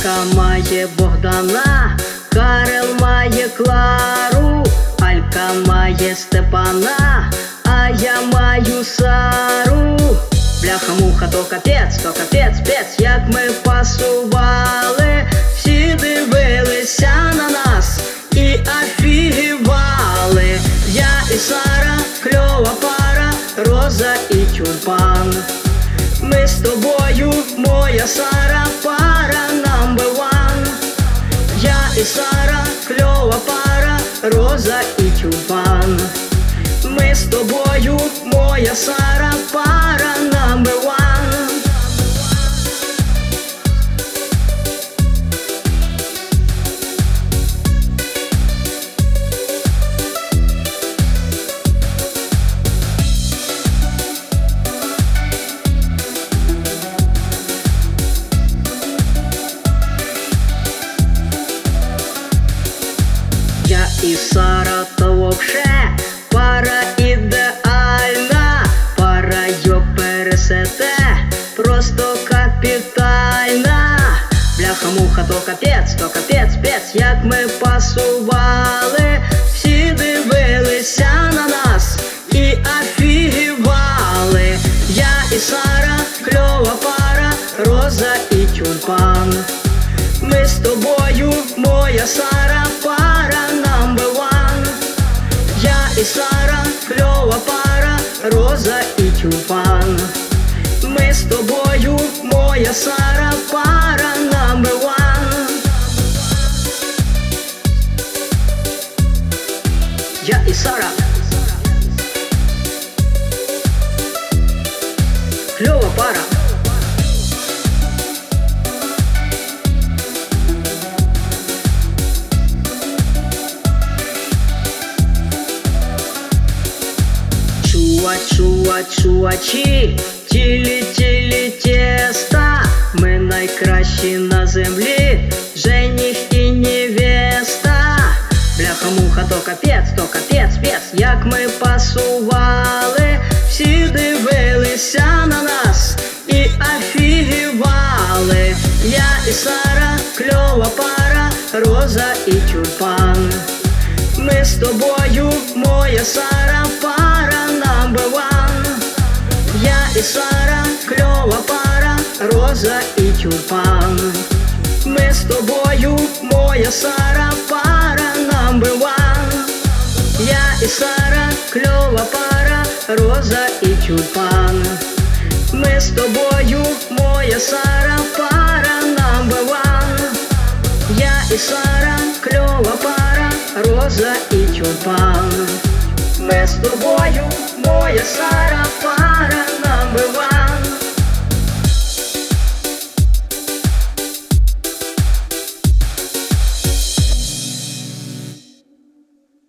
Алька має Богдана, Карел має Клару, Алька має Степана, а я маю Сару. Бляха-муха, то капець, пець, як ми пасували. Всі дивилися на нас і офігівали. Я і Сара, кльова пара, Роза і тюльпан. Ми з тобою, моя Сара, пара number one. Я і Сара, кльова пара, Роза і тюльпан. Ми з тобою, моя Сара, пара number one. Я і Сара то вообще пара ідеальна, пара йо пересете, просто капітальна. Бляха-муха, то капець, як ми пасували. Всі дивилися на нас і офігівали. Я і Сара, кльова пара, Роза і тюльпан. Ми з тобою, моя Сара, пара number one. Я і Сара, кльова пара, Роза і тюльпан. Ми з тобою, моя Сара, пара number one. Я і Сара, кльова пара. Чувачі, тілі теста, ми найкращі на землі, жених і невеста. Бляха-муха, то капець, як ми пасували. Всі дивилися на нас і офігівали. Я і Сара, кльова пара, Роза і тюльпан. Ми з тобою, моя Сара, пара number one. Я і Сара, кльова пара, Роза і тюльпан. Ми з тобою, моя Сара, пара number one. Я і Сара, кльова пара, Роза і тюльпан. Ми з тобою, моя Сара, пара number one. Я і Сара, кльова пара, Роза і тюльпан. Ми з тобою, моя Сара, пара.